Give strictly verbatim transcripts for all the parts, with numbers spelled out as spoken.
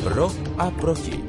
Pro a proti.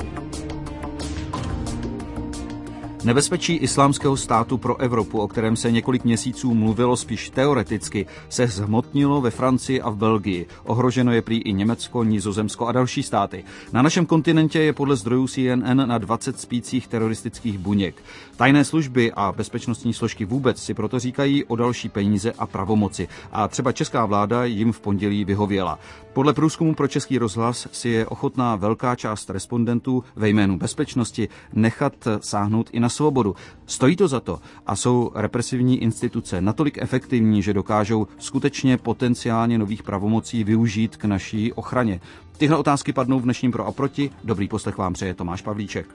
Nebezpečí islámského státu pro Evropu, o kterém se několik měsíců mluvilo spíš teoreticky, se zhmotnilo ve Francii a v Belgii. Ohroženo je prý i Německo, Nizozemsko a další státy. Na našem kontinentě je podle zdrojů C N N na dvacet spících teroristických buněk. Tajné služby a bezpečnostní složky vůbec si proto říkají o další peníze a pravomoci. A třeba česká vláda jim v pondělí vyhověla. Podle průzkumu pro Český rozhlas si je ochotná velká část respondentů ve jménu bezpečnosti nechat sáhnout i na svobodu. Stojí to za to a jsou represivní instituce natolik efektivní, že dokážou skutečně potenciálně nových pravomocí využít k naší ochraně. Tyhle otázky padnou v dnešním Pro a proti. Dobrý poslech vám přeje Tomáš Pavlíček.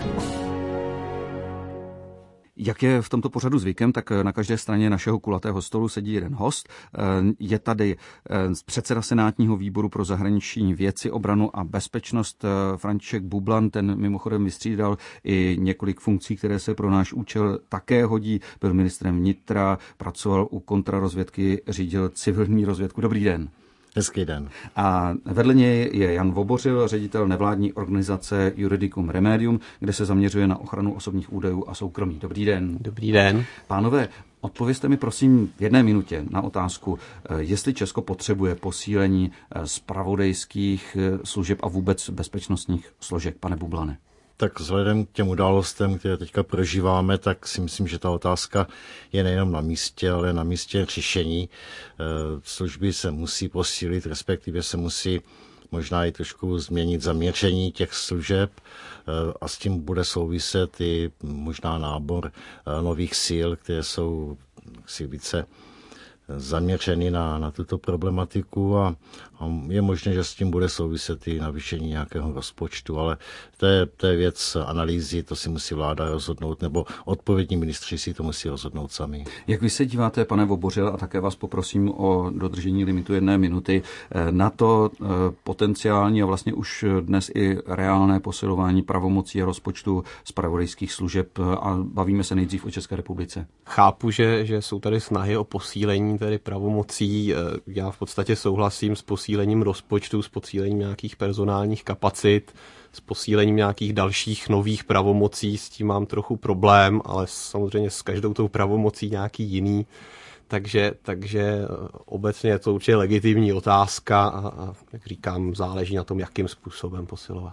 Jak je v tomto pořadu zvykem, tak na každé straně našeho kulatého stolu sedí jeden host. Je tady předseda Senátního výboru pro zahraniční věci, obranu a bezpečnost František Bublan. Ten mimochodem vystřídal i několik funkcí, které se pro náš účel také hodí. Byl ministrem vnitra, pracoval u kontrarozvědky, řídil civilní rozvědku. Dobrý den. Hezký den. A vedle něj je Jan Vobořil, ředitel nevládní organizace Juridicum Remedium, kde se zaměřuje na ochranu osobních údajů a soukromí. Dobrý den. Dobrý den. Pánové, odpovězte mi prosím v jedné minutě na otázku, jestli Česko potřebuje posílení zpravodajských služeb a vůbec bezpečnostních složek, pane Bublane. Tak vzhledem k těm událostem, které teďka prožíváme, tak si myslím, že ta otázka je nejenom na místě, ale na místě řešení. Služby se musí posílit, respektive se musí možná i trošku změnit zaměření těch služeb a s tím bude souviset i možná nábor nových sil, které jsou si více zaměřeny na, na tuto problematiku a, a je možné, že s tím bude souviset i navýšení nějakého rozpočtu, ale to je, to je věc analýzy, to si musí vláda rozhodnout, nebo odpovědní ministři si to musí rozhodnout sami. Jak vy se díváte, pane Vobořil, a také vás poprosím o dodržení limitu jedné minuty, na to potenciální a vlastně už dnes i reálné posilování pravomocí a rozpočtu zpravodajských služeb a bavíme se nejdřív o České republice? Chápu, že, že jsou tady snahy o posílení tedy pravomocí. Já v podstatě souhlasím s posílením rozpočtu, s posílením nějakých personálních kapacit, s posílením nějakých dalších nových pravomocí, s tím mám trochu problém, ale samozřejmě s každou tou pravomocí nějaký jiný. Takže, takže obecně je to určitě legitimní otázka a, a jak říkám, záleží na tom, jakým způsobem posilovat.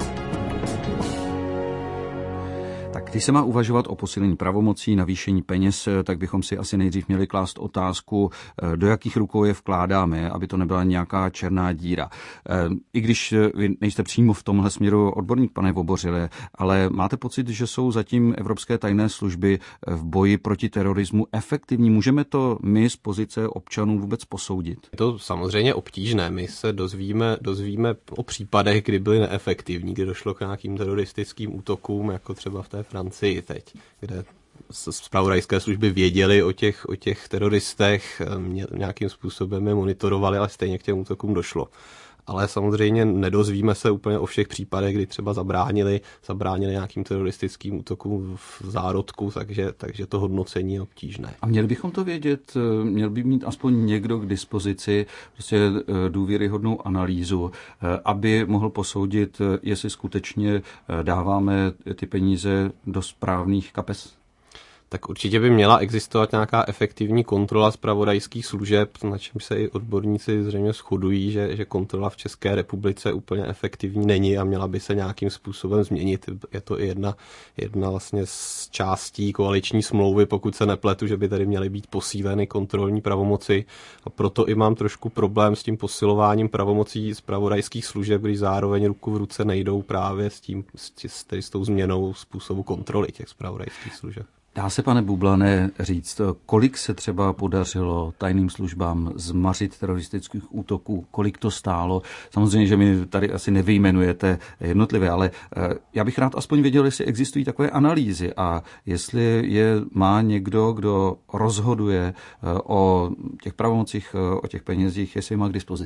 Tak když se má uvažovat o posílení pravomocí, navýšení peněz, tak bychom si asi nejdřív měli klást otázku, do jakých rukou je vkládáme, aby to nebyla nějaká černá díra. I když vy nejste přímo v tomhle směru odborník, pane Vobořile, ale máte pocit, že jsou zatím evropské tajné služby v boji proti terorismu efektivní? Můžeme to my z pozice občanů vůbec posoudit? Je to samozřejmě obtížné. My se dozvíme, dozvíme o případech, kdy byly neefektivní, kdy došlo k nějakým teroristickým útokům, jako třeba v té Francii teď, kde zpravodajské služby věděly o těch, o těch teroristech, nějakým způsobem je monitorovali, ale stejně k těm útokům došlo. Ale samozřejmě nedozvíme se úplně o všech případech, kdy třeba zabránili, zabránili nějakým teroristickým útokům v zárodku, takže, takže to hodnocení je obtížné. A měli bychom to vědět, měl by mít aspoň někdo k dispozici prostě důvěryhodnou analýzu, aby mohl posoudit, jestli skutečně dáváme ty peníze do správných kapes? Tak určitě by měla existovat nějaká efektivní kontrola zpravodajských služeb, na čem se i odborníci zřejmě shodují, že, že kontrola v České republice úplně efektivní není a měla by se nějakým způsobem změnit. Je to i jedna, jedna vlastně z částí koaliční smlouvy, pokud se nepletu, že by tady měly být posíleny kontrolní pravomoci a proto i mám trošku problém s tím posilováním pravomocí zpravodajských služeb, když zároveň ruku v ruce nejdou právě s tím, s, s, s tou změnou způsobu kontroly těch zpravodajských služeb. Dá se, pane Bublane, říct, kolik se třeba podařilo tajným službám zmařit teroristických útoků, kolik to stálo? Samozřejmě, že mi tady asi nevyjmenujete jednotlivě, ale já bych rád aspoň věděl, jestli existují takové analýzy a jestli je má někdo, kdo rozhoduje o těch pravomocích, o těch penězích, jestli je má k dispozici.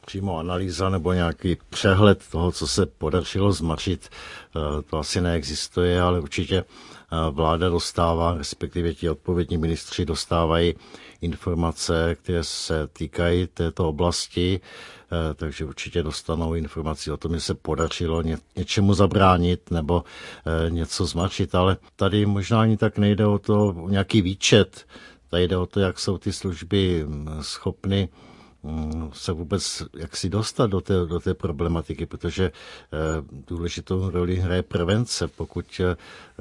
přímo analýza nebo nějaký přehled toho, co se podařilo zmařit, to asi neexistuje, ale určitě vláda dostává, respektive ti odpovědní ministři dostávají informace, které se týkají této oblasti, takže určitě dostanou informaci o tom, že se podařilo ně, něčemu zabránit nebo něco zmařit, ale tady možná ani tak nejde o to, o nějaký výčet, tady jde o to, jak jsou ty služby schopny se vůbec jak si dostat do té, do té problematiky, protože e, důležitou roli hraje prevence. Pokud e,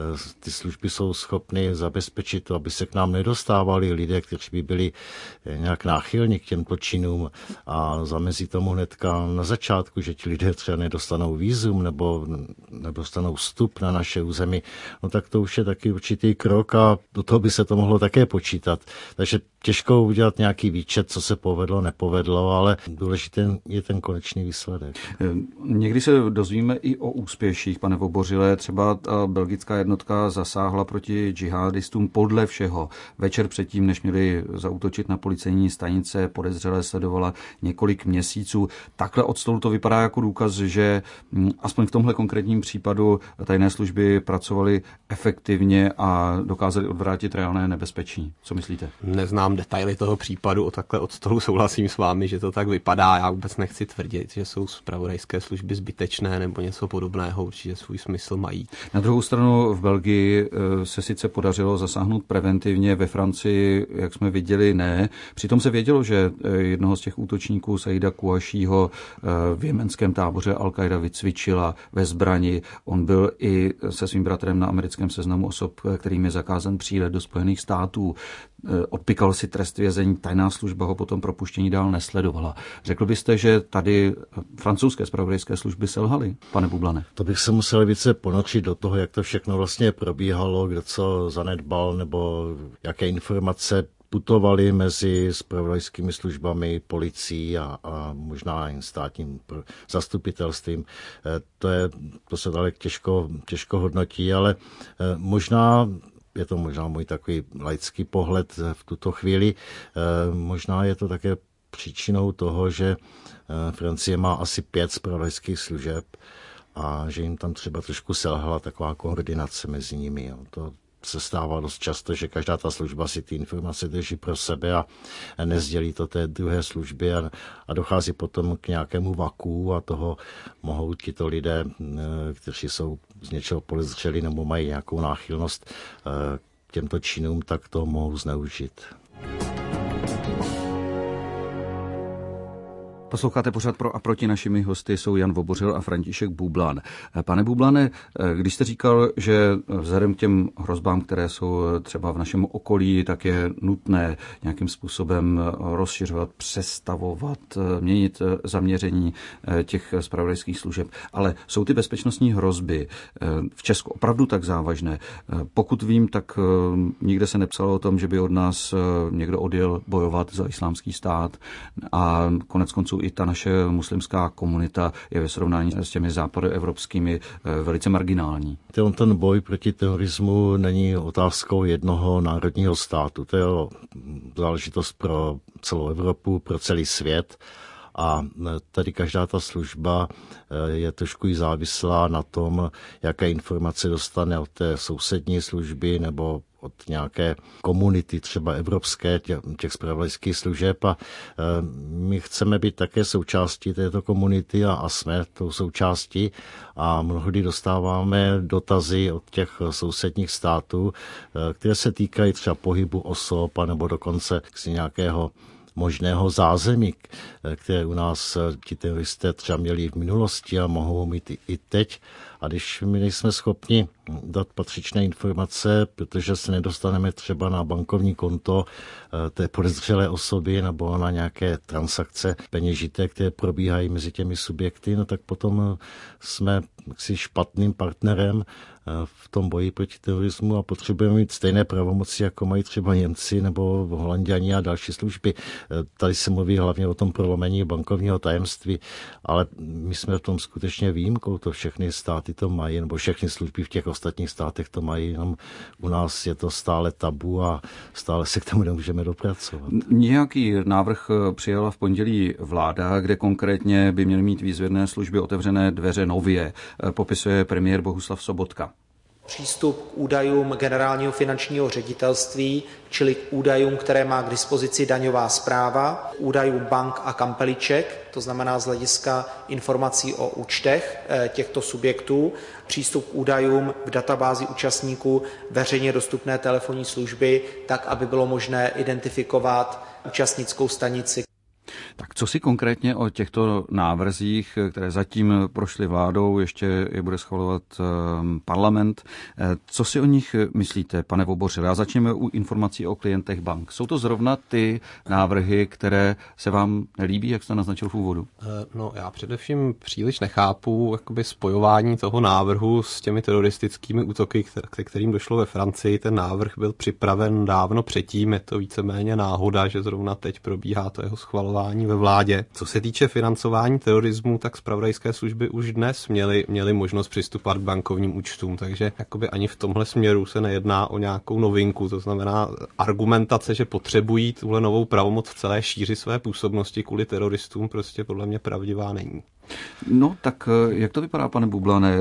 ty služby jsou schopny zabezpečit to, aby se k nám nedostávali lidé, kteří by byli nějak náchylní k těmto činům a zamezí tomu hnedka na začátku, že ti lidé třeba nedostanou vízum nebo nedostanou vstup na naše území, no tak to už je taky určitý krok a do toho by se to mohlo také počítat. Takže těžko udělat nějaký výčet, co se povedlo, nepovedlo, ale důležitý je ten konečný výsledek. Někdy se dozvíme i o úspěších, pane Vobořile. Třeba ta belgická jednotka zasáhla proti džihadistům podle všeho. Večer předtím, než měli zaútočit na policejní stanice, podezřelé sledovala několik měsíců. Takhle od stolu to vypadá jako důkaz, že aspoň v tomhle konkrétním případu tajné služby pracovaly efektivně a dokázaly odvrátit reálné nebezpečí. Co myslíte? Neznám detaily toho případu, o takhle od stolu souhlasím s vámi, že to tak vypadá. Já vůbec nechci tvrdit, že jsou zpravodajské služby zbytečné nebo něco podobného, určitě svůj smysl mají. Na druhou stranu v Belgii se sice podařilo zasáhnout preventivně, ve Francii, jak jsme viděli, ne. Přitom se vědělo, že jednoho z těch útočníků Saida Kouašího v jemenském táboře Al-Qaida vycvičila ve zbrani. On byl i se svým bratrem na americkém seznamu osob, kterým je zakázán přílet do Spojených států. Odpykal si trest vězení, tajná služba ho potom propuštění dál nesledovala. Řekl byste, že tady francouzské zpravodajské služby selhaly, pane Bublane? To bych se musel více ponořit do toho, jak to všechno vlastně probíhalo, kdo co zanedbal, nebo jaké informace putovali mezi zpravodajskými službami, policií a, a možná i státním zastupitelstvím. To, je, to se dalek těžko, těžko hodnotí, ale možná je to možná můj takový laický pohled v tuto chvíli. Možná je to také příčinou toho, že Francie má asi pět zpravodajských služeb a že jim tam třeba trošku selhala taková koordinace mezi nimi. Jo. To se stává dost často, že každá ta služba si ty informace drží pro sebe a nezdělí to té druhé službě a, a dochází potom k nějakému vaku a toho mohou tito lidé, kteří jsou z něčeho podezřelí nebo mají nějakou náchylnost k těmto činům, tak to mohou zneužít. Posloucháte pořad Pro a proti, našimi hosty jsou Jan Vobořil a František Bublan. Pane Bublane, když jste říkal, že vzhledem k těm hrozbám, které jsou třeba v našem okolí, tak je nutné nějakým způsobem rozšiřovat, přestavovat, měnit zaměření těch zpravodajských služeb, ale jsou ty bezpečnostní hrozby v Česku opravdu tak závažné? Pokud vím, tak nikde se nepsalo o tom, že by od nás někdo odjel bojovat za islámský stát a konec konců i ta naše muslimská komunita je ve srovnání s těmi západoevropskými velice marginální. Ten, ten boj proti terorismu není otázkou jednoho národního státu. To je záležitost pro celou Evropu, pro celý svět. A tady každá ta služba je trošku i závislá na tom, jaké informace dostane od té sousední služby nebo od nějaké komunity, třeba evropské, těch zpravodajských služeb a my chceme být také součástí této komunity a, a jsme tou součástí a mnohdy dostáváme dotazy od těch sousedních států, které se týkají třeba pohybu osob a nebo dokonce nějakého možného zázemí, které u nás ti teroristé třeba měli v minulosti a mohou mít i teď. A když my nejsme schopni dát patřičné informace, protože se nedostaneme třeba na bankovní konto té podezřelé osoby nebo na nějaké transakce peněžité, které probíhají mezi těmi subjekty, no tak potom jsme si špatným partnerem v tom boji proti terorismu a potřebujeme mít stejné pravomoci, jako mají třeba Němci nebo Holanďani a další služby. Tady se mluví hlavně o tom prolomení bankovního tajemství, ale my jsme v tom skutečně výjimkou, to všechny státy to mají, nebo všechny služby v těch ostatních státech to mají, jenom u nás je to stále tabu a stále se k tomu nemůžeme dopracovat. Nějaký návrh přijala v pondělí vláda, kde konkrétně by měly mít výzvědné služby otevřené dveře nově, popisuje premiér Bohuslav Sobotka. Přístup k údajům generálního finančního ředitelství, čili k údajům, které má k dispozici daňová správa, údajů bank a kampeliček, to znamená z hlediska informací o účtech těchto subjektů, přístup k údajům v databázi účastníků veřejně dostupné telefonní služby, tak, aby bylo možné identifikovat účastnickou stanici. Tak co si konkrétně o těchto návrzích, které zatím prošly vládou, ještě je bude schvalovat parlament, co si o nich myslíte, pane Vobořile? A začněme u informací o klientech bank. Jsou to zrovna ty návrhy, které se vám nelíbí, jak jste naznačil v úvodu? No, já především příliš nechápu jakoby spojování toho návrhu s těmi teroristickými útoky, ke kterým došlo ve Francii. Ten návrh byl připraven dávno předtím, je to víceméně náhoda, že zrovna teď probíhá to jeho schvalování ve vládě. Co se týče financování terorismu, tak zpravodajské služby už dnes měly, měly možnost přistupovat k bankovním účtům, takže jakoby ani v tomhle směru se nejedná o nějakou novinku. To znamená argumentace, že potřebují tuhle novou pravomoc v celé šíři své působnosti kvůli teroristům, prostě podle mě pravdivá není. No, tak jak to vypadá, pane Bublane?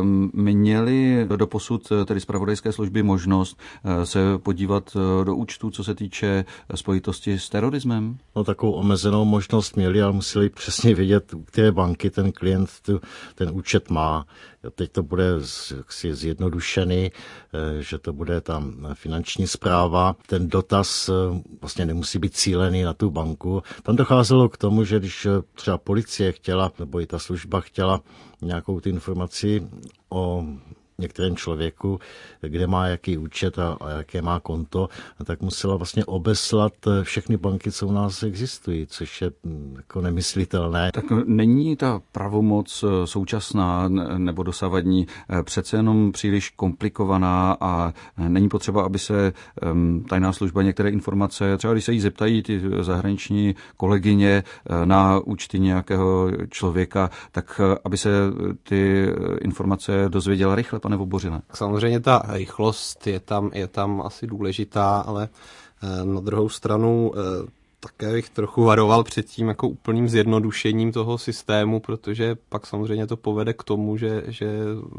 Měli doposud tedy zpravodajské služby možnost se podívat do účtu, co se týče spojitosti s terorismem? No, takovou omezenou možnost měli, ale museli přesně vědět, u které banky ten klient tu, ten účet má. Teď to bude jaksi zjednodušený, že to bude tam finanční správa. Ten dotaz vlastně nemusí být cílený na tu banku. Tam docházelo k tomu, že když třeba policie chtěla, nebo i ta služba chtěla nějakou ty informaci o některém člověku, kde má jaký účet a, a jaké má konto, tak musela vlastně obeslat všechny banky, co u nás existují, což je jako nemyslitelné. Tak není ta pravomoc současná nebo dosavadní přece jenom příliš komplikovaná a není potřeba, aby se tajná služba některé informace, třeba když se jí zeptají ty zahraniční kolegyně na účty nějakého člověka, tak aby se ty informace dozvěděla rychle, pane Vobořile. Samozřejmě ta rychlost je tam, je tam asi důležitá, ale na druhou stranu také bych trochu varoval před tím jako úplným zjednodušením toho systému, protože pak samozřejmě to povede k tomu, že, že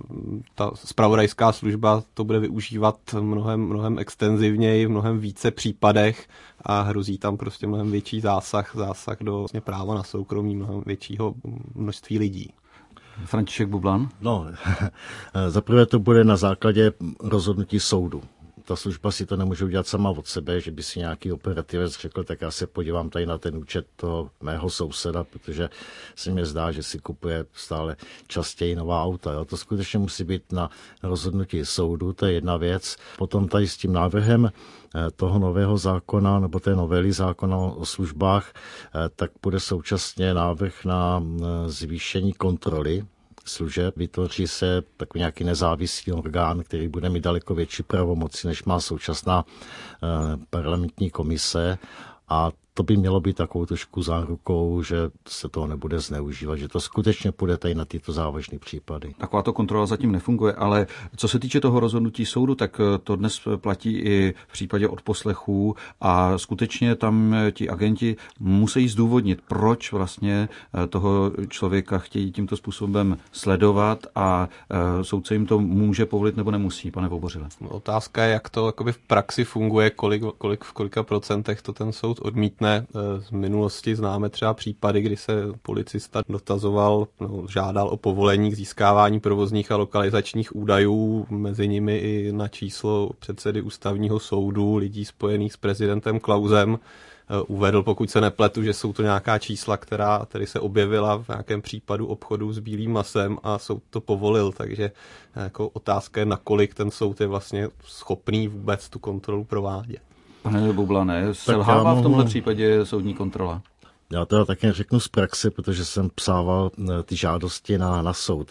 ta zpravodajská služba to bude využívat mnohem, mnohem extenzivněji, v mnohem více případech a hrozí tam prostě mnohem větší zásah, zásah do vlastně práva na soukromí mnohem většího množství lidí. František Bublan? No, zaprvé to bude na základě rozhodnutí soudu. Ta služba si to nemůže udělat sama od sebe, že by si nějaký operativec řekl, tak já se podívám tady na ten účet toho mého souseda, protože se mi zdá, že si kupuje stále častěji nová auta. Jo. To skutečně musí být na rozhodnutí soudu, to je jedna věc. Potom tady s tím návrhem toho nového zákona nebo té novely zákona o službách, tak bude současně návrh na zvýšení kontroly služeb. Vytvoří se takový nějaký nezávislý orgán, který bude mít daleko větší pravomoci, než má současná parlamentní komise, a to by mělo být takovou trošku zárukou, že se toho nebude zneužívat, že to skutečně půjde tady na tyto závažné případy. Takováto kontrola zatím nefunguje, ale co se týče toho rozhodnutí soudu, tak to dnes platí i v případě odposlechů a skutečně tam ti agenti musí zdůvodnit, proč vlastně toho člověka chtějí tímto způsobem sledovat a soudce jim to může povolit nebo nemusí, pane Vobořile. Otázka je, jak to jakoby v praxi funguje, kolik, kolik v kolika procentech to ten soud odmítne. Z minulosti známe třeba případy, kdy se policista dotazoval, no, žádal o povolení k získávání provozních a lokalizačních údajů, mezi nimi i na číslo předsedy ústavního soudu, lidí spojených s prezidentem Klausem. Uvedl, pokud se nepletu, že jsou to nějaká čísla, která tady se objevila v nějakém případu obchodu s bílým masem a soud to povolil, takže jako otázka je, nakolik ten soud je vlastně schopný vůbec tu kontrolu provádět. Pane Bublane, selhává mohu... v tomhle případě soudní kontrola? Já to také řeknu z praxe, protože jsem psával ty žádosti na, na soud.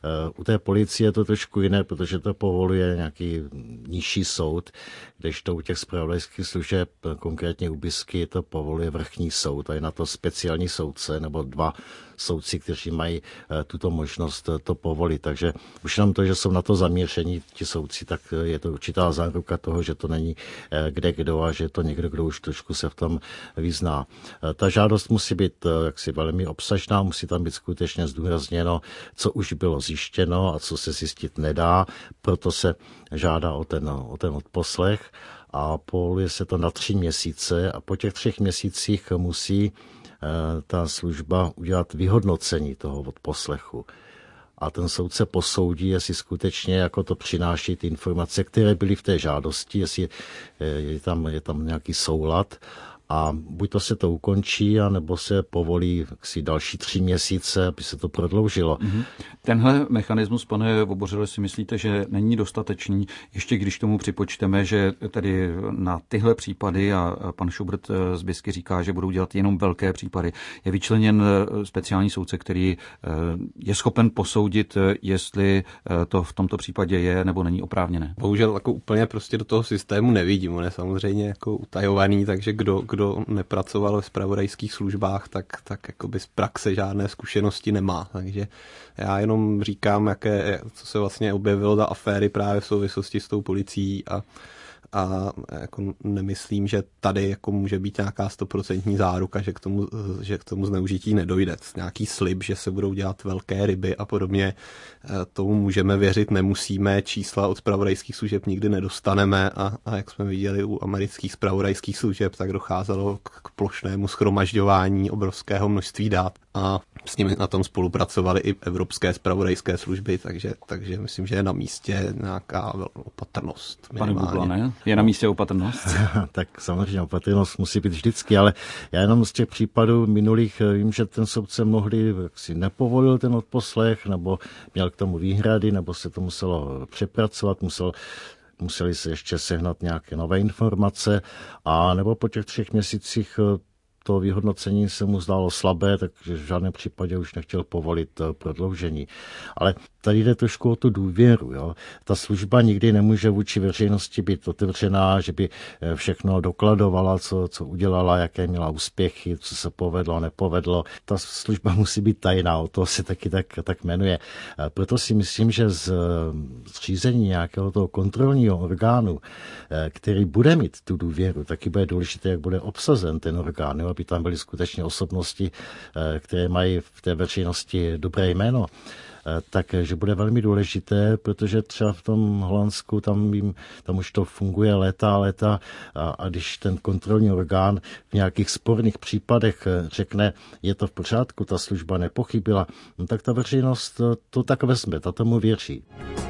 U té policie je to trošku jiné, protože to povoluje nějaký nižší soud, kdežto u těch zpravodajských služeb, konkrétně u BISky, to povoluje vrchní soud a je na to speciální soudce nebo dva soudci, kteří mají tuto možnost to povolit. Takže už jenom to, že jsou na to zaměření ti soudci, tak je to určitá záruka toho, že to není kde kdo a že je to někdo, kdo už trošku se v tom vyzná. Ta žádost musí být jaksi velmi obsažná, musí tam být skutečně zdůrazněno, co už bylo zjištěno a co se zjistit nedá, proto se žádá o ten, o ten odposlech a povoluje se to na tři měsíce a po těch třech měsících musí ta služba udělat vyhodnocení toho odposlechu. A ten soudce posoudí, jestli skutečně jako to přináší ty informace, které byly v té žádosti, jestli je tam, je tam nějaký soulad. A buď to se to ukončí, anebo se povolí si další tři měsíce, aby se to prodloužilo. Mm-hmm. Tenhle mechanismus, pane Vobořile, si myslíte, že není dostatečný, ještě když tomu připočteme, že tedy na tyhle případy, a pan Schubert z Bisky říká, že budou dělat jenom velké případy, je vyčleněn speciální soudce, který je schopen posoudit, jestli to v tomto případě je nebo není oprávněné? Bohužel jako úplně prostě do toho systému nevidím. On je samozřejmě jako utajovaný, takže kdo, kdo Kdo nepracoval ve zpravodajských službách, tak, tak jakoby z praxe žádné zkušenosti nemá. Takže já jenom říkám, jaké, co se vlastně objevilo za aféry právě v souvislosti s tou policií a a jako nemyslím, že tady jako může být nějaká stoprocentní záruka, že k tomu, že k tomu zneužití nedojde. Nějaký slib, že se budou dělat velké ryby a podobně, tomu můžeme věřit, nemusíme, čísla od zpravodajských služeb nikdy nedostaneme a, a jak jsme viděli u amerických zpravodajských služeb, tak docházelo k, k plošnému shromažďování obrovského množství dat a s nimi na tom spolupracovaly i evropské zpravodajské služby, takže, takže myslím, že je na místě nějaká opatrnost. Pane Bublane, je na místě opatrnost? Tak samozřejmě opatrnost musí být vždycky, ale já jenom z těch případů minulých vím, že ten soudce mnohdy si nepovolil ten odposlech, nebo měl k tomu výhrady, nebo se to muselo přepracovat, musel museli se ještě sehnat nějaké nové informace a nebo po těch třech měsících to vyhodnocení se mu zdálo slabé, takže v žádném případě už nechtěl povolit prodloužení. Ale tady jde trošku o tu důvěru. Jo? Ta služba nikdy nemůže vůči veřejnosti být otevřená, že by všechno dokladovala, co, co udělala, jaké měla úspěchy, co se povedlo, nepovedlo. Ta služba musí být tajná, o to se taky tak, tak jmenuje. Proto si myslím, že z zřízení nějakého toho kontrolního orgánu, který bude mít tu důvěru, taky bude důležité, jak bude obsazen ten orgán, jo? Aby tam byly skutečně osobnosti, které mají v té veřejnosti dobré jméno, takže bude velmi důležité, protože třeba v tom Holandsku tam, vím, tam už to funguje léta a léta a, a když ten kontrolní orgán v nějakých sporných případech řekne, je to v pořádku, ta služba nepochybila, no tak ta veřejnost to tak vezme, ta tomu věří.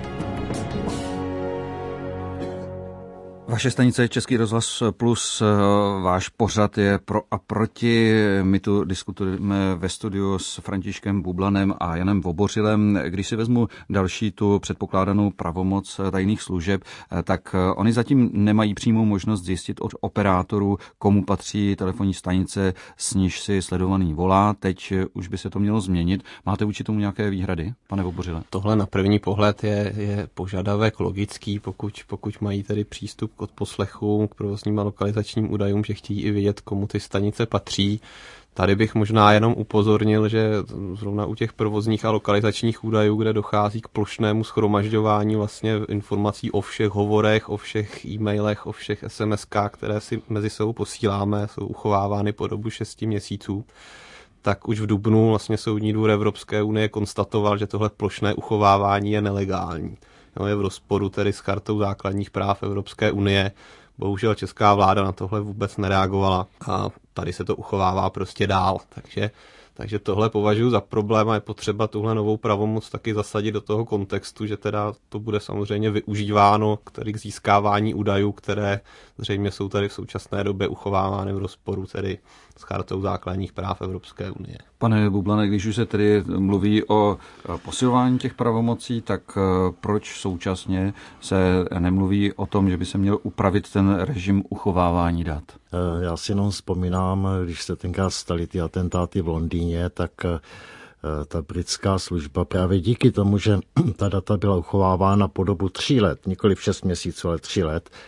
Vaše stanice je Český rozhlas Plus, váš pořad je Pro a proti. My tu diskutujeme ve studiu s Františkem Bublanem a Janem Vobořilem. Když si vezmu další tu předpokládanou pravomoc tajných služeb, tak oni zatím nemají přímou možnost zjistit od operátorů, komu patří telefonní stanice, s níž si sledovaný volá. Teď už by se to mělo změnit. Máte vůči tomu nějaké výhrady, pane Vobořile? Tohle na první pohled je, je požadavek logický, pokud, pokud mají tedy přístup k odposlechu, k provozním a lokalizačním údajům, že chtějí i vědět, komu ty stanice patří. Tady bych možná jenom upozornil, že zrovna u těch provozních a lokalizačních údajů, kde dochází k plošnému shromažďování vlastně informací o všech hovorech, o všech e-mailech, o všech es em eskách, které si mezi sebou posíláme, jsou uchovávány po dobu šesti měsíců, tak už v dubnu vlastně Soudní dvůr Evropské unie konstatoval, že tohle plošné uchovávání je nelegální. No, je v rozporu tedy s Chartou základních práv Evropské unie. Bohužel česká vláda na tohle vůbec nereagovala a tady se to uchovává prostě dál. Takže, takže tohle považuji za problém a je potřeba tuhle novou pravomoc taky zasadit do toho kontextu, že teda to bude samozřejmě využíváno k získávání údajů, které zřejmě jsou tady v současné době uchovávány v rozporu tedy s Chartou základních práv Evropské unie. Pane Bublane, když už se tedy mluví o posilování těch pravomocí, tak proč současně se nemluví o tom, že by se měl upravit ten režim uchovávání dat? Já si jenom vzpomínám, když se tenkrát staly ty atentáty v Londýně, tak ta britská služba právě díky tomu, že ta data byla uchovávána po dobu tří let, nikoli v šest měsíců, ale tři let,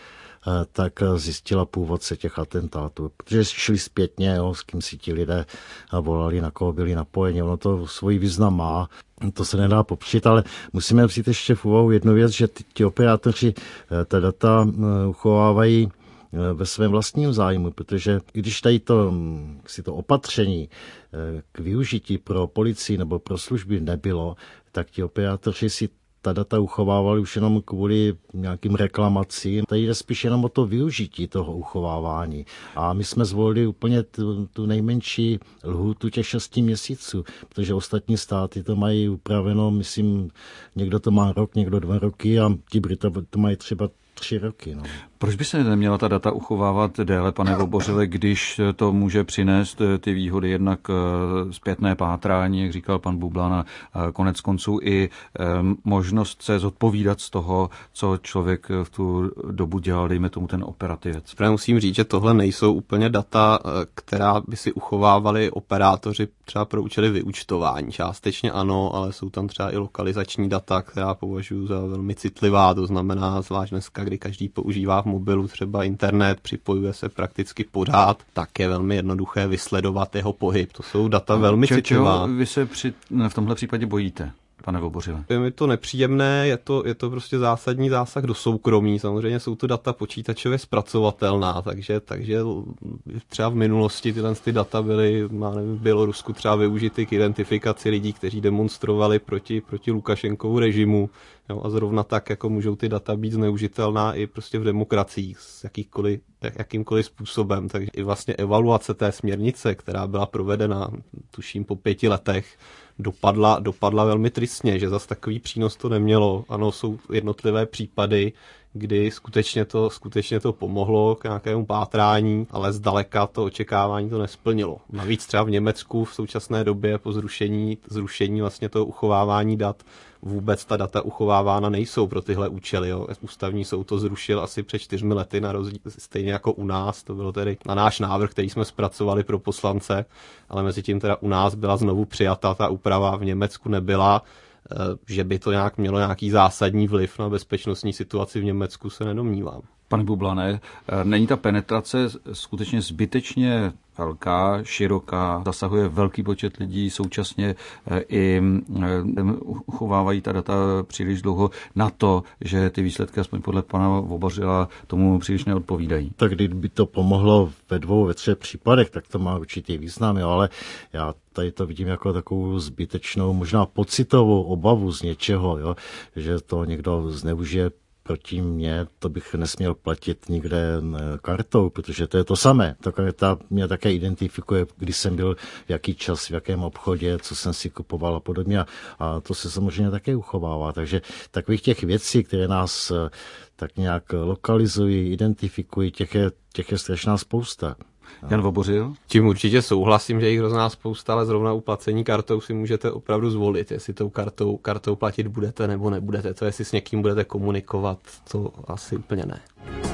tak zjistila původce těch atentátů. Protože šli zpětně, jo, s kým si ti lidé volali, na koho byli napojeni. Ono to svůj význam má, to se nedá popřít, ale musíme vzít ještě v úvahu jednu věc, že ty, ti operátoři ta data uchovávají ve svém vlastním zájmu, protože když tady to, si to opatření k využití pro policii nebo pro služby nebylo, tak ti operátoři si ta data uchovávali už jenom kvůli nějakým reklamacím. Tady jde spíš jenom o to využití toho uchovávání. A my jsme zvolili úplně tu, tu nejmenší lhůtu těch šesti měsíců, protože ostatní státy to mají upraveno, myslím, někdo to má rok, někdo dva roky a ti Britové to mají třeba tři roky. No. Proč by se neměla ta data uchovávat déle, pane Vobořile, když to může přinést ty výhody jednak zpětné pátrání, jak říkal pan Bublan, a konec konců i možnost se zodpovídat z toho, co člověk v tu dobu dělal, dejme tomu ten operativec. Právě musím říct, že tohle nejsou úplně data, která by si uchovávali operátoři třeba pro účely vyúčtování. Částečně ano, ale jsou tam třeba i lokalizační data, která považuji za velmi citlivá, to znamená zvlášť dneska, kdy každý používá v mobilu třeba internet, připojuje se prakticky pořád, tak je velmi jednoduché vysledovat jeho pohyb. To jsou data velmi Če, citlivá. Čeho vy se při, v tomhle případě bojíte, pane Vobořile? Je mi to nepříjemné, je to, je to prostě zásadní zásah do soukromí. Samozřejmě jsou to data počítačově zpracovatelná, takže, takže třeba v minulosti tyhle ty data byly, má nevím, v Bělorusku třeba využity k identifikaci lidí, kteří demonstrovali proti, proti Lukašenkovu režimu. Jo, a zrovna tak, jako můžou ty data být zneužitelná i prostě v demokracích s jakýkoliv, jakýmkoliv způsobem. Takže i vlastně evaluace té směrnice, která byla provedena, tuším, po pěti letech, dopadla, dopadla velmi tristně, že zas takový přínos to nemělo. Ano, jsou jednotlivé případy, kdy skutečně to, skutečně to pomohlo k nějakému pátrání, ale zdaleka to očekávání to nesplnilo. Navíc třeba v Německu v současné době po zrušení, zrušení vlastně toho uchovávání dat vůbec ta data uchovávána nejsou pro tyhle účely. Jo. Ústavní soud to zrušil asi před čtyřmi lety, na rozdíl, stejně jako u nás. To bylo tedy na náš návrh, který jsme zpracovali pro poslance, ale mezi tím teda u nás byla znovu přijata ta úprava, v Německu nebyla. Že by to nějak mělo nějaký zásadní vliv na bezpečnostní situaci v Německu, se nedomnívám. Pane Bublane, není ta penetrace skutečně zbytečně velká, široká, zasahuje velký počet lidí, současně i uchovávají ta data příliš dlouho na to, že ty výsledky, aspoň podle pana Vobořila, tomu příliš neodpovídají. Tak kdyby to pomohlo ve dvou, ve třech případech, tak to má určitý význam, jo, ale já tady to vidím jako takovou zbytečnou, možná pocitovou obavu z něčeho, jo, že to někdo zneužije proti mně, to bych nesměl platit nikde kartou, protože to je to samé. Ta karta mě také identifikuje, kdy jsem byl, v jaký čas, v jakém obchodě, co jsem si kupoval a podobně. A to se samozřejmě také uchovává. Takže takových těch věcí, které nás tak nějak lokalizují, identifikují, těch je, těch je strašná spousta. Jan Vobořil? Tím určitě souhlasím, že jich hrozná spousta, ale zrovna u placení kartou si můžete opravdu zvolit, jestli tou kartou, kartou platit budete nebo nebudete. To jestli s někým budete komunikovat, to asi úplně ne.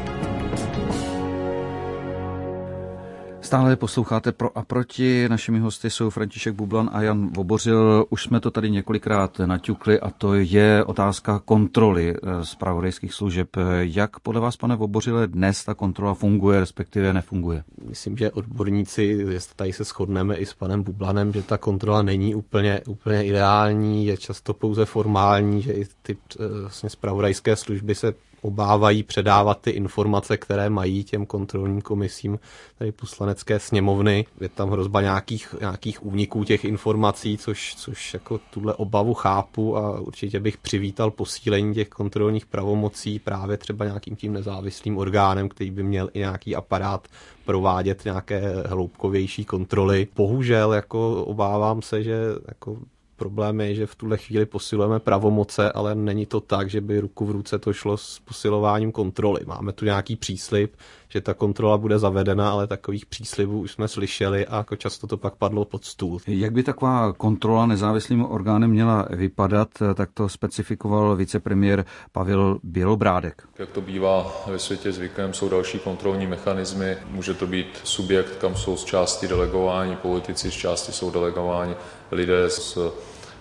Stále posloucháte Pro a proti. Našimi hosty jsou František Bublan a Jan Vobořil. Už jsme to tady několikrát naťukli a to je otázka kontroly zpravodajských služeb. Jak podle vás, pane Vobořile, dnes ta kontrola funguje, respektive nefunguje? Myslím, že odborníci, tady se shodneme i s panem Bublanem, že ta kontrola není úplně, úplně ideální, je často pouze formální, že i ty vlastně zpravodajské služby se obávají předávat ty informace, které mají těm kontrolním komisím tady poslanecké sněmovny. Je tam hrozba nějakých, nějakých úniků těch informací, což, což jako tuhle obavu chápu a určitě bych přivítal posílení těch kontrolních pravomocí právě třeba nějakým tím nezávislým orgánem, který by měl i nějaký aparát provádět nějaké hloubkovější kontroly. Bohužel jako obávám se, že jako problém je, že v tuhle chvíli posilujeme pravomoce, ale není to tak, že by ruku v ruce to šlo s posilováním kontroly. Máme tu nějaký příslib, že ta kontrola bude zavedena, ale takových příslibů už jsme slyšeli a jako často to pak padlo pod stůl. Jak by taková kontrola nezávislým orgánem měla vypadat, tak to specifikoval vicepremiér Pavel Bělobrádek. Jak to bývá ve světě zvykem, jsou další kontrolní mechanismy. Může to být subjekt, kam jsou z části delegováni politici, z části jsou delegováni lidé z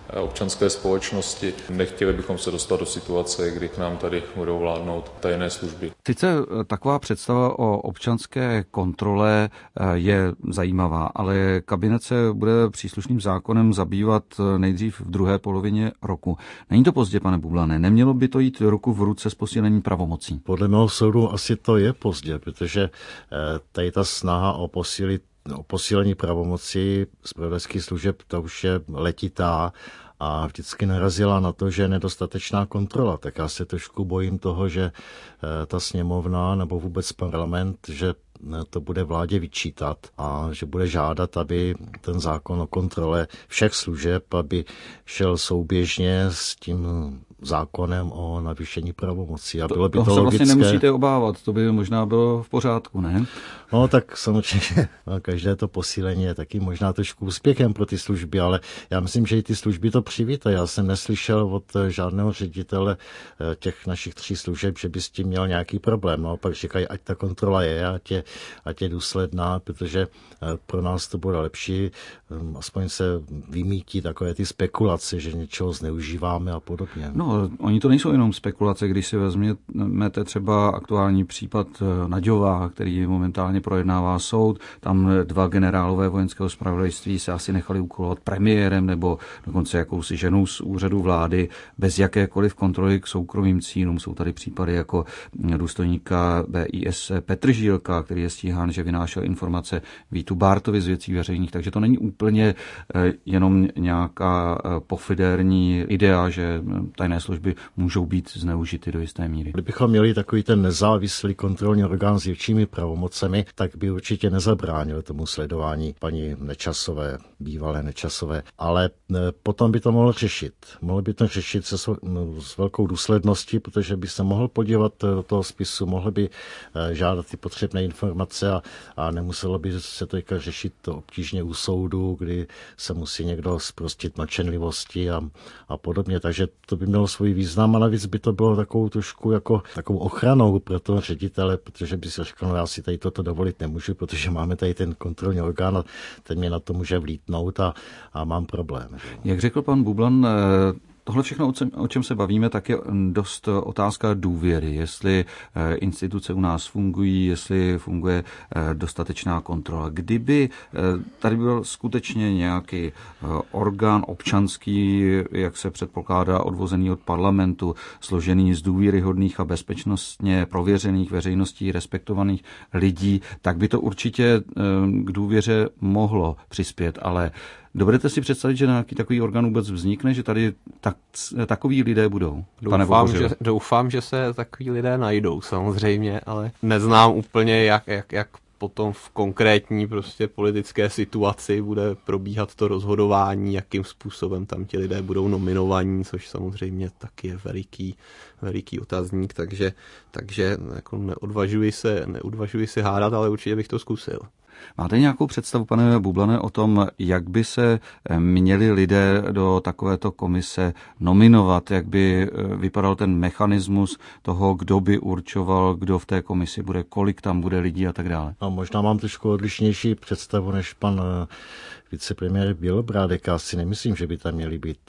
občanské společnosti. Nechtěli bychom se dostat do situace, kdy k nám tady budou vládnout tajné služby. Sice taková představa o občanské kontrole je zajímavá, ale kabinet se bude příslušným zákonem zabývat nejdřív v druhé polovině roku. Není to pozdě, pane Bublane? Nemělo by to jít ruku v ruce s posílením pravomocí? Podle mého soudu asi to je pozdě, protože tady ta snaha o posílit o posílení pravomocí zpravodajských služeb, to už je letitá a vždycky narazila na to, že je nedostatečná kontrola. Tak já se trošku bojím toho, že ta sněmovna nebo vůbec parlament, že to bude vládě vyčítat a že bude žádat, aby ten zákon o kontrole všech služeb, aby šel souběžně s tím zákonem o navýšení pravomocí. A bylo by to, to logické. se vlastně nemusíte obávat, to by možná bylo v pořádku, ne? No tak samozřejmě každé to posílení je taky možná trošku úspěchem pro ty služby, ale já myslím, že i ty služby to přivítají. Já jsem neslyšel od žádného ředitele těch našich tří služeb, že by s tím měl nějaký problém. No, pak říkají, ať ta kontrola je, ať je, ať je důsledná, protože pro nás to bude lepší. Aspoň se vymítí takové ty spekulace, že něčeho zneužíváme a podobně. No, oni to nejsou jenom spekulace, když si vezmete třeba aktuální případ Naďová, který momentálně projednává soud. Tam dva generálové vojenského zpravodajství se asi nechali úkolovat premiérem nebo dokonce jakousi ženou z úřadu vlády bez jakékoliv kontroly k soukromým cílům. Jsou tady případy jako důstojníka B I S Petržílka, který je stíhán, že vynášel informace Vítu Bártovi z Věcí veřejných, takže to není úplně jenom nějaká pofidérní idea, že tajné služby můžou být zneužity do jisté míry. Kdybychom měli takový ten nezávislý kontrolní orgán s většími pravomocemi, tak by určitě nezabránil tomu sledování paní Nečasové, bývalé Nečasové, ale potom by to mohl řešit. Mohl by to řešit se s velkou důsledností, protože by se mohl podívat do toho spisu, mohl by žádat ty potřebné informace a, a nemuselo by se to řešit to obtížně u soudu, kdy se musí někdo zprostit mlčenlivosti a, a podobně. Takže to by mělo svůj význam a navíc by to bylo takovou trošku jako takovou ochranou pro toho ředitele, protože by se řekl, no já si tady toto dovolit nemůžu, protože máme tady ten kontrolní orgán a ten mě na to může vlítnout a, a mám problém. Jak řekl pan Bublan, tohle všechno, o čem se bavíme, tak je dost otázka důvěry. Jestli instituce u nás fungují, jestli funguje dostatečná kontrola. Kdyby tady byl skutečně nějaký orgán občanský, jak se předpokládá, odvozený od parlamentu, složený z důvěryhodných a bezpečnostně prověřených veřejností, respektovaných lidí, tak by to určitě k důvěře mohlo přispět, ale dovedete si představit, že nějaký takový orgán vůbec vznikne, že tady tak, takový lidé budou? Doufám že, doufám, že se takový lidé najdou samozřejmě, ale neznám úplně, jak, jak, jak potom v konkrétní prostě politické situaci bude probíhat to rozhodování, jakým způsobem tam ti lidé budou nominovaní, což samozřejmě taky je veliký, veliký otazník, takže, takže jako neodvažuji se, neodvažuji se hádat, ale určitě bych to zkusil. Máte nějakou představu, pane Bublane, o tom, jak by se měli lidé do takovéto komise nominovat, jak by vypadal ten mechanismus toho, kdo by určoval, kdo v té komisi bude, kolik tam bude lidí a tak dále? No, možná mám trošku odlišnější představu než pan vicepremiér Bělobrádek. Já si nemyslím, že by tam měly být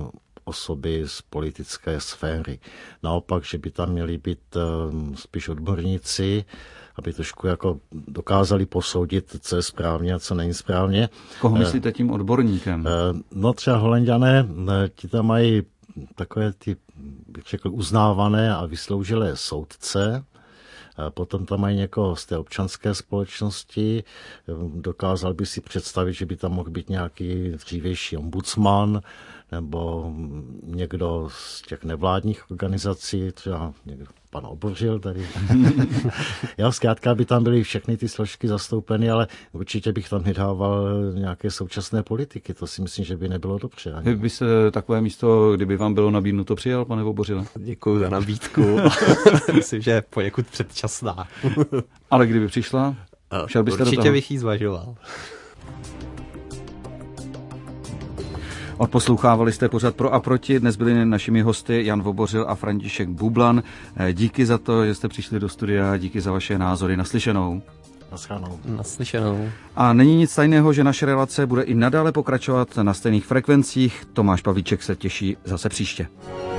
osoby z politické sféry. Naopak, že by tam měli být spíš odborníci, aby trošku jako dokázali posoudit, co je správně a co není správně. Koho myslíte tím odborníkem? No třeba Holanďané, ti tam mají takové ty, bych řekl, uznávané a vysloužilé soudce. Potom tam mají někoho z té občanské společnosti. Dokázal by si představit, že by tam mohl být nějaký dřívější ombudsman nebo někdo z těch nevládních organizací, třeba někdo, pan Obořil tady. Já zkrátka by tam byly všechny ty složky zastoupeny, ale určitě bych tam nedával nějaké současné politiky. To si myslím, že by nebylo dobře. Vy byste takové místo, kdyby vám bylo nabídnuto, přijal, pane Obořile? Děkuji za nabídku. Myslím, že je poněkud předčasná. Ale kdyby přišla, šel byste určitě do toho? Bych jí zvažoval. Odposlouchávali jste pořad Pro a proti. Dnes byli našimi hosty Jan Vobořil a František Bublan. Díky za to, že jste přišli do studia, díky za vaše názory. Naslyšenou. Naschledanou. Naslyšenou. A není nic tajného, že naše relace bude i nadále pokračovat na stejných frekvencích. Tomáš Pavlíček se těší zase příště.